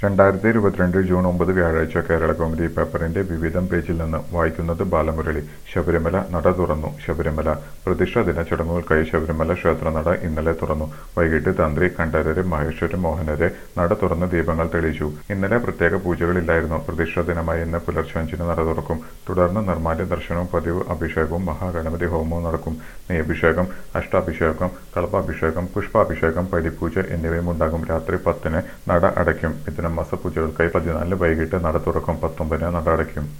2022 June 9 വ്യാഴാഴ്ച കേരളകൗമുദി പേപ്പറിന്റെ വിവിധം പേജിൽ നിന്ന് വായിക്കുന്നത് ബാലമുരളി. ശബരിമല നട തുറന്നു. ശബരിമല പ്രതിഷ്ഠാ ദിന ചടങ്ങുകൾക്കായി ശബരിമല ക്ഷേത്രനട ഇന്നലെ തുറന്നു. വൈകിട്ട് തന്ത്രി കണ്ഠരര് മഹേശ്വരി മോഹനര് നട തുറന്ന് ദീപങ്ങൾ തെളിയിച്ചു. ഇന്നലെ പ്രത്യേക പൂജകളില്ലായിരുന്നു. പ്രതിഷ്ഠാ ദിനമായ ഇന്ന് പുലർച്ചെ 5-ന് നട തുറക്കും. തുടർന്ന് നിർമ്മാല്യ ദർശനവും പതിവ് അഭിഷേകവും മഹാഗണപതി ഹോമവും നടക്കും. നെയ്യഭിഷേകം, അഷ്ടാഭിഷേകം, കളഭാഭിഷേകം, പുഷ്പാഭിഷേകം, പടിപൂജ എന്നിവയും ഉണ്ടാകും. രാത്രി 10-ന് നട അടയ്ക്കും. മിഥുന മാസ പൂജകൾക്കായി 14-ന് വൈകിട്ട് നട തുറക്കും. 19-ന് നട അടയ്ക്കും.